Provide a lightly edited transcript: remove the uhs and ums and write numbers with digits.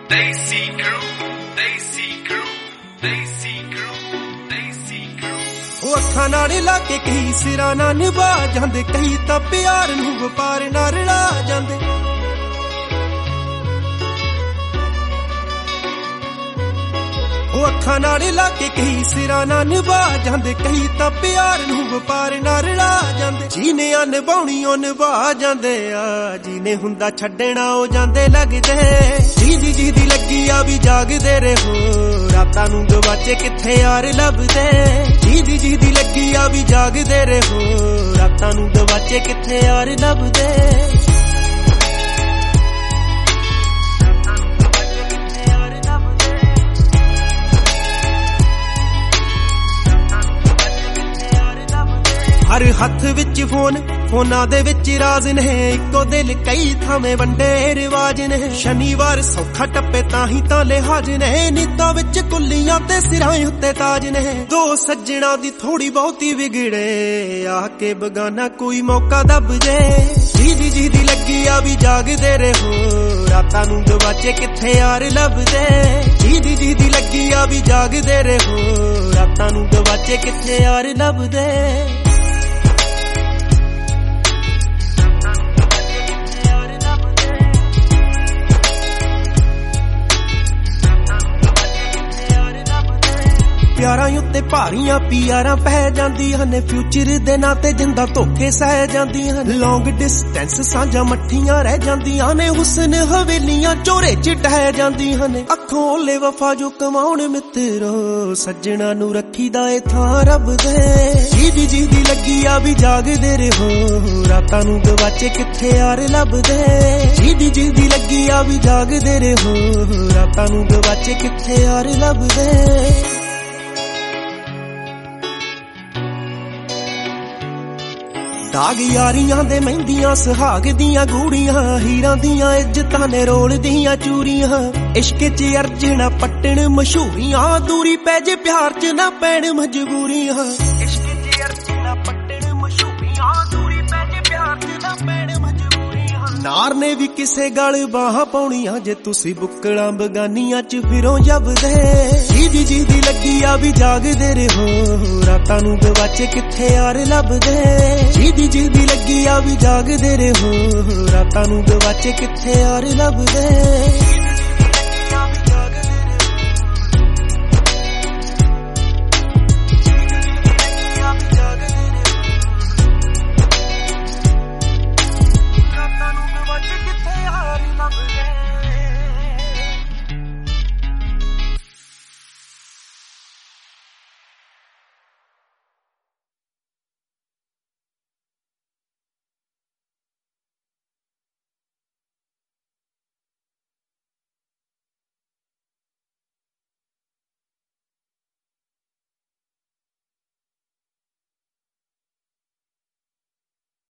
Desi Crew, Desi Crew, Desi Crew, Desi Crew। ਉਹ ਅੱਖਾਂ ਨਾਲ ਲਾ ਕੇ ਕਈ ਸਿਰਾਂ ਨਾਲ ਨਿਭਾ ਜਾਂਦੇ, ਕਈ ਤਾਂ ਪਿਆਰ ਨੂੰ ਵਪਾਰ ਨਾਲ ਰਲਾ ਜਾਂਦੇ। ਉਹ ਅੱਖਾਂ ਨਾਲ ਲਾ ਕੇ ਕਈ ਸਿਰਾਂ ਨਾਲ ਨਿਭਾ ਜਾਂਦੇ, ਕਈ ਤਾਂ ਪਿਆਰ ਨੂੰ ਵਪਾਰ ਨਾਲ ਰਲਾ ਜਾਂਦੇ। ਜੀਨੇ ਨਿਭਾਉਣੀ ਉਹ ਨਿਭਾ ਜਾਂਦੇ ਆ, ਜੀਨੇ ਹੁੰਦਾ ਛੱਡਣਾ ਉਹ ਜਾਂਦੇ ਲੱਗਦੇ। ਜਿਹਦੀ ਲੱਗੀ ਆ ਵੀ ਜਾਗਦੇ ਰਹੋ, ਰਾਤਾਂ ਨੂੰ ਗਵਾਚੇ ਕਿੱਥੇ ਯਾਰ ਲੱਭਦੇ। ਜਿਹਦੀ ਲੱਗੀ ਆ ਵੀ ਜਾਗਦੇ ਰਹੋ, ਰਾਤਾਂ ਨੂੰ ਗਵਾਚੇ ਕਿੱਥੇ ਯਾਰ ਲੱਭਦੇ। ਹਰ ਹੱਥ ਵਿੱਚ ਫੋਨਾਂ ਦੇ ਵਿੱਚ ਰਾਜ਼ ਨੇ, ਇੱਕੋ ਦਿਲ ਕਈ ਥਾਵੇਂ ਵੰਡੇ ਰਿਵਾਜ ਨੇ। ਸ਼ਨੀਵਾਰ ਸੌਖਾ ਟੱਪੇ ਤਾਂ ਹੀ ਤਾਂ ਲਿਹਾਜ਼ ਨੇ, ਨੀਤਾਂ ਵਿੱਚ ਕੁੱਲੀਆਂ ਤੇ ਸਿਰਾਂ ਉੱਤੇ ਤਾਜ ਨੇ। ਦੋ ਸੱਜਣਾ ਦੀ ਥੋੜੀ ਬਹੁਤੀ ਵਿਗੜੇ, ਆ ਕੇ ਬਗਾਨਾ ਕੋਈ ਮੌਕਾ ਦੱਬ ਜੇ। ਜਿਹਦੀ ਲੱਗੀ ਆ ਵੀ ਜਾਗਦੇ ਰਹੋ, ਰਾਤਾਂ ਨੂੰ ਗਵਾਚੇ ਕਿੱਥੇ ਯਾਰ ਲੱਭਦੇ। ਜਿਹਦੀ ਲੱਗੀ ਆ ਵੀ ਜਾਗਦੇ ਰਹੋ, ਰਾਤਾਂ ਨੂੰ ਗਵਾਚੇ ਕਿੱਥੇ ਯਾਰ ਲੱਭਦੇ। ਪਿਆਰਾਂ ਉੱਤੇ ਭਾਰੀਆਂ ਪਿਆਰਾਂ ਪੈ ਜਾਂਦੀਆਂ ਨੇ, ਫਿਊਚਰ ਦੇ ਨਾਂ ਤੇ ਜਿੰਦਾ ਧੋਖੇ ਸਹਿ ਜਾਂਦੀਆਂ ਨੇ। ਲੌਂਗ ਡਿਸਟੈਂਸ ਸਾਂਝਾਂ ਮੱਠੀਆਂ ਰਹਿ ਜਾਂਦੀਆਂ ਨੇ, ਹੁਸਨ ਹਵੇਲੀਆਂ ਚੋਰੇ ਚ ਢਹਿ ਜਾਂਦੀਆਂ ਨੇ। ਅੱਖੋਂ ਓਲੇ ਵਫਾ ਜੋ ਕਮਾਉਣ ਮਿੱਤਰੋ, ਸੱਜਣਾ ਨੂੰ ਰੱਖੀਦਾ ਏ ਥਾਂ ਰੱਬ ਦੇ। ਜਿਹਦੀ ਲੱਗੀ ਆ ਵੀ ਜਾਗਦੇ ਰਹੋ, ਰਾਤਾਂ ਨੂੰ ਗਵਾਚੇ ਕਿੱਥੇ ਯਾਰ ਲੱਭਦੇ। ਜਿਹਦੀ ਲੱਗੀ ਆ ਵੀ ਜਾਗਦੇ ਰਹੋ, ਰਾਤਾਂ ਨੂੰ ਗਵਾਚੇ ਕਿੱਥੇ ਯਾਰ ਲੱਭਦੇ। ਦਾਗ ਯਾਰੀਆਂ ਦੇ ਮਹਿੰਦੀਆਂ, ਸੁਹਾਗ ਦੀਆਂ ਗੂੜੀਆਂ, ਹੀਰਾਂ ਦੀਆਂ ਇੱਜ਼ਤਾਂ ਨੇ ਰੋਲ ਦੀਆਂ ਚੂਰੀਆਂ। ਇਸ਼ਕ ਚ ਅਰਜਣਾ ਪੱਟਣ ਮਸ਼ਹੂਰੀਆਂ, ਦੂਰੀ ਪੈ ਜੇ ਪਿਆਰ ਚ ਨਾ ਪੈਣ ਮਜਬੂਰੀਆਂ। ਇਸ਼ਕ ਚ ਅਰਜਣਾ ਪੱਟਣ ਮਸ਼ਹੂਰੀਆਂ, ਦੂਰੀ ਪੈ ਜੇ ਪਿਆਰ ਚ ਨਾ ਪੈਣ ਮਜਬੂਰੀਆਂ। ਨਾਰ ਨੇ ਵੀ ਕਿਸੇ ਗਲ ਬਾਹਾਂ ਪਾਉਣੀਆਂ, ਜੇ ਤੁਸੀਂ ਬੁੱਕਲਾਂ ਬਗਾਨੀਆਂ ਚ ਫਿਰੋਂ ਜਬਦੇ। ਜਿਹਦੀ ਲੱਗੀ ਆ ਵੀ ਜਾਗਦੇ ਰਹੋ, ਰਾਤਾਂ ਨੂੰ ਗਵਾਚੇ ਕਿੱਥੇ ਯਾਰ ਲੱਭਦੇ। ਜਿਹਦੀ ਲੱਗੀ ਆ ਵੀ ਜਾਗਦੇ ਰਹੋ, ਰਾਤਾਂ ਨੂੰ ਗਵਾਚੇ ਕਿੱਥੇ ਯਾਰ ਲੱਭਦੇ।